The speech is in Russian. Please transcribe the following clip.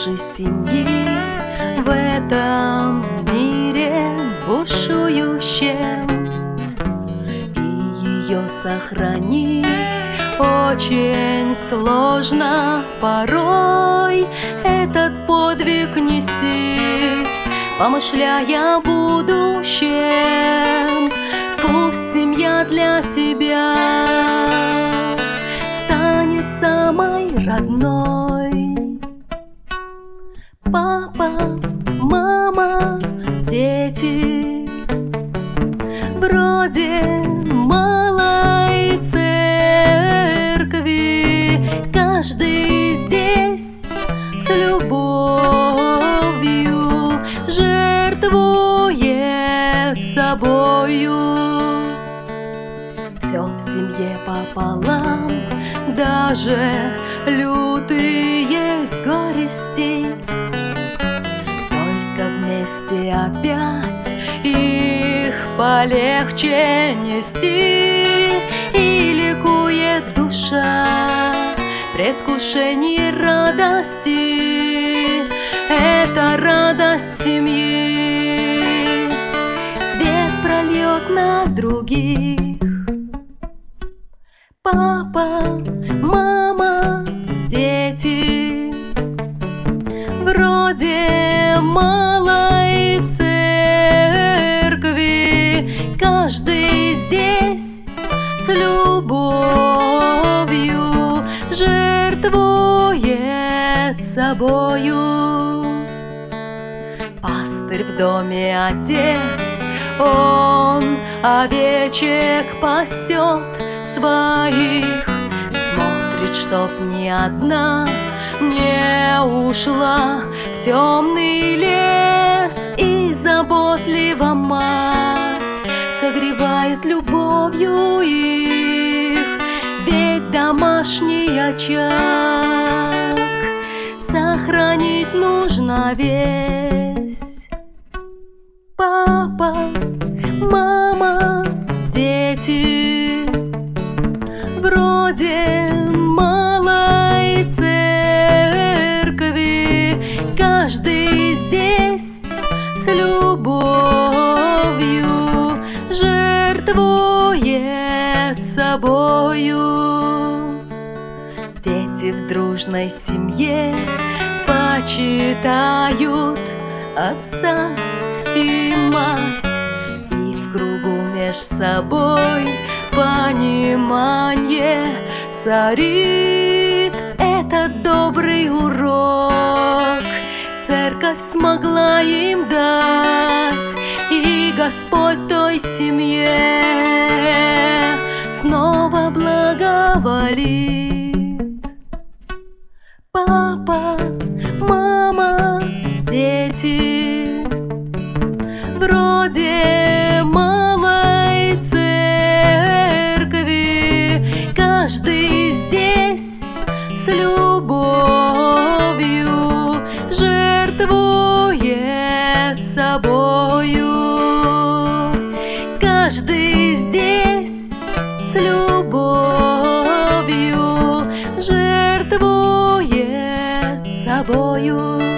дружной семьи в этом мире бушующем, и ее сохранить очень сложно порой. Этот подвиг неси, помышляя о будущем. Пусть семья для тебя станет самой родной. Папа, мама, дети, вроде малой церкви, каждый здесь с любовью жертвует собою. Все в семье пополам, даже лютые горести, только вместе опять их полегче нести. И ликует душа в предвкушении радости, это радость семьи, свет прольет на других. Папа, мама, дети, вроде малой церкви, каждый здесь с любовью жертвует собою. Пастырь в доме отец, он овечек пасет своих, смотрит, чтоб ни одна не ушла в темный лес. И заботливо мать согревает любовью их, ведь домашний очаг сохранить нужно весь. Папа, мама, дети, вроде малой церкви, каждый здесь с любовью жертвует собою. Дети в дружной семье почитают отца и мать, и в кругу меж собой понимание царит. Этот добрый урок церковь смогла им дать, и Господь той семье снова благоволит. Папа, мама, дети, вроде малой церкви, каждый здесь с любовью жертвует собою. Каждый здесь с любовью жертвует собою.